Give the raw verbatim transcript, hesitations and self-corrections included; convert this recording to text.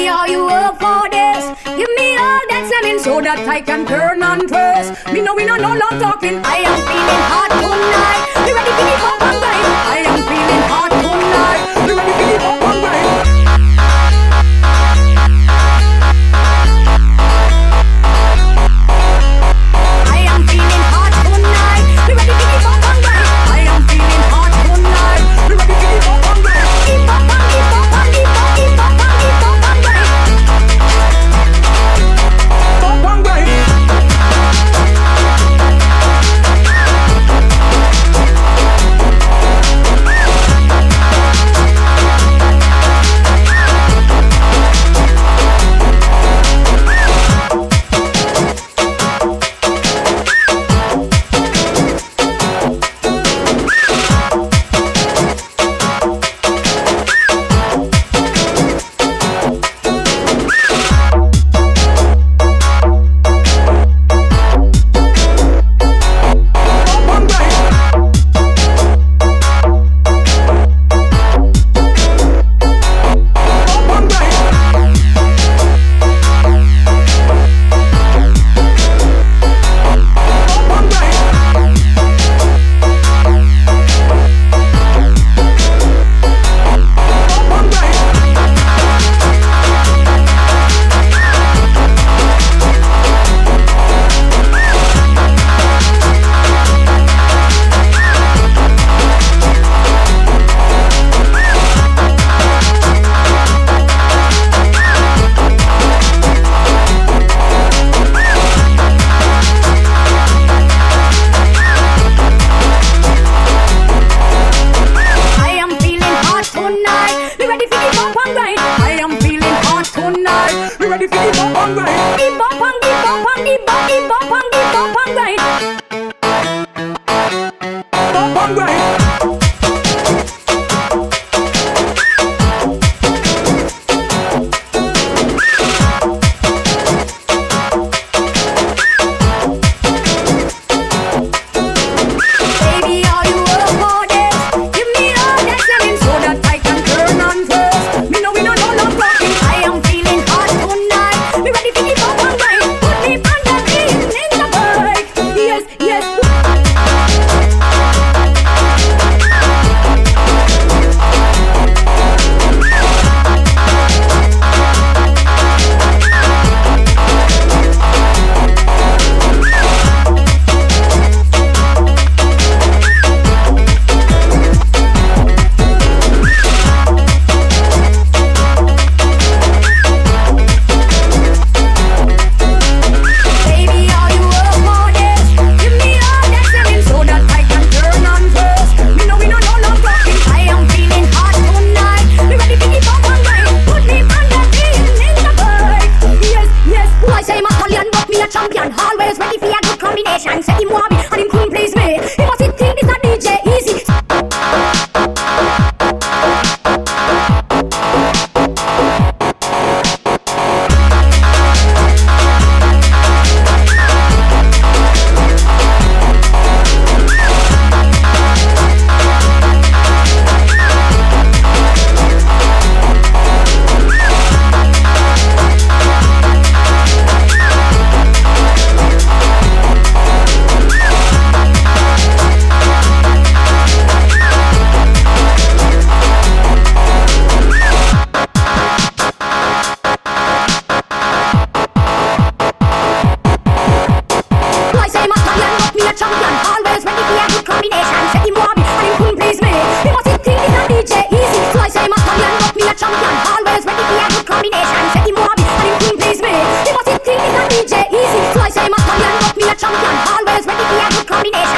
Baby, are you up for this? Give me all that slamming so that I can turn and twist. Me know we no no long talking. I am feeling hot tonight. You ready for the pump and grind? I am feeling hot tonight. You ready for the pump and grind? I am feeling hot tonight. You ready for the pump and grind? I am feeling hot tonight. You ready for the pump and grind? Keep up and keep up and keep up, keep up and keep up and grind. Pump and grind. Champion, always ready for a good combination.